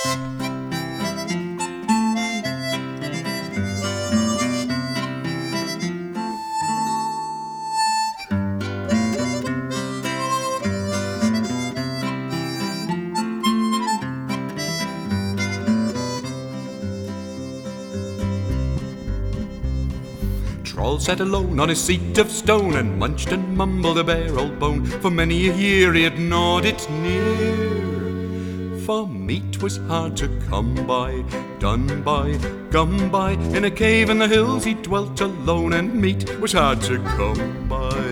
Troll sat alone on his seat of stone and munched and mumbled a bare old bone. For many a year he had gnawed it near, for meat was hard to come by, done by, gum by. In a cave in the hills he dwelt alone, and meat was hard to come by.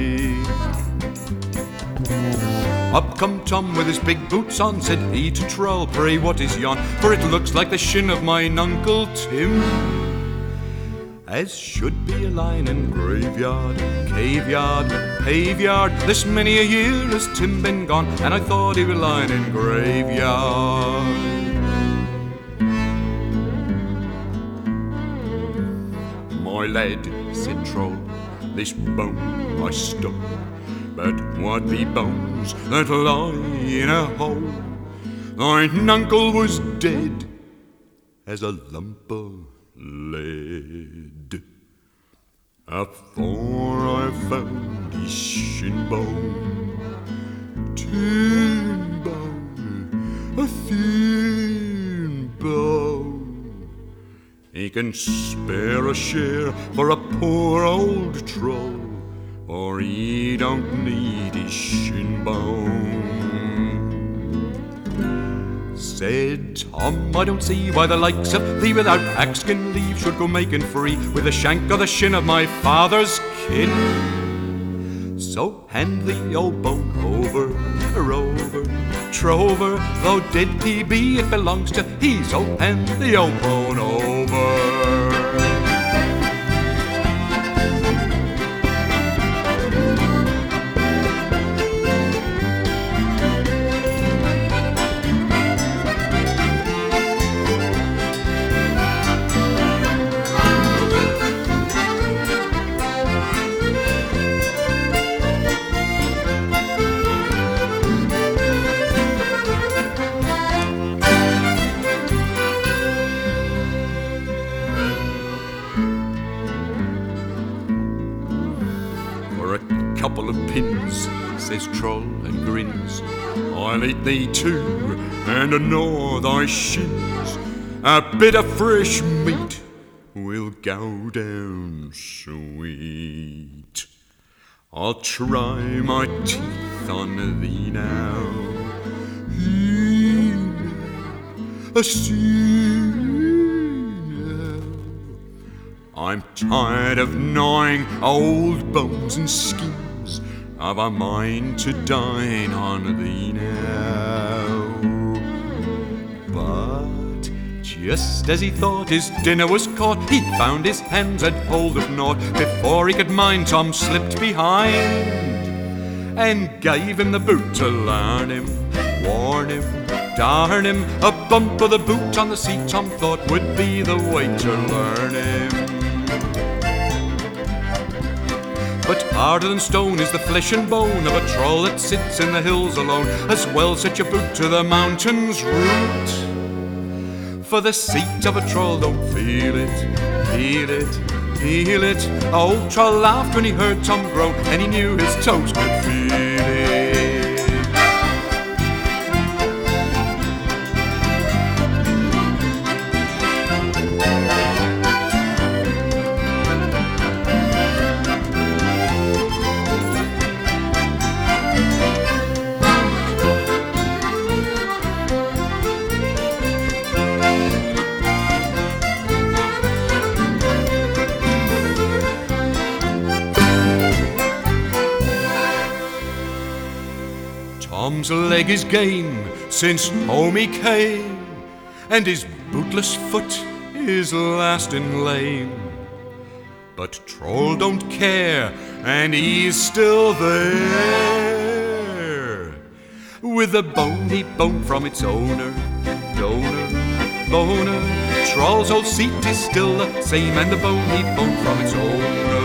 Up come Tom with his big boots on, said he to Troll, "Pray what is yon? For it looks like the shin of mine Uncle Tim." As should be a line in graveyard, caveyard, paveyard. This many a year has Tim been gone, and I thought he was lying in graveyard. "My lad," said Troll, "this bone I stuck, but what be bones that lie in a hole? Thine uncle was dead as a lump of lead, afore I found his shin bone, tin bone, a thin bone. He can spare a share for a poor old troll, or he don't need his shin bone." Said Tom, "I don't see why the likes of thee without axskin leave should go making free with the shank or the shin of my father's kin. So hand the old bone over, rover, trover, though dead he be, it belongs to he, so hand the old bone over." "Couple of pins," says Troll and grins, "I'll eat thee too and gnaw thy shins. A bit of fresh meat will go down sweet. I'll try my teeth on thee now. I'm tired of gnawing old bones and skins. I've a mind to dine on thee now." But just as he thought his dinner was caught, he found his hands had hold of naught. Before he could mind, Tom slipped behind and gave him the boot to learn him, warn him, darn him. A bump of the boot on the seat Tom thought would be the way to learn him. But harder than stone is the flesh and bone of a troll that sits in the hills alone. As well set your boot to the mountain's root, for the seat of a troll don't feel it, feel it, feel it. Old Troll laughed when he heard Tom groan, and he knew his toes could feel it. Tom's leg is game since home he came, and his bootless foot is lasting lame. But Troll don't care, and he's still there, with the bone he boned from its owner, donor, boner. Troll's old seat is still the same, and the bone he boned from its owner.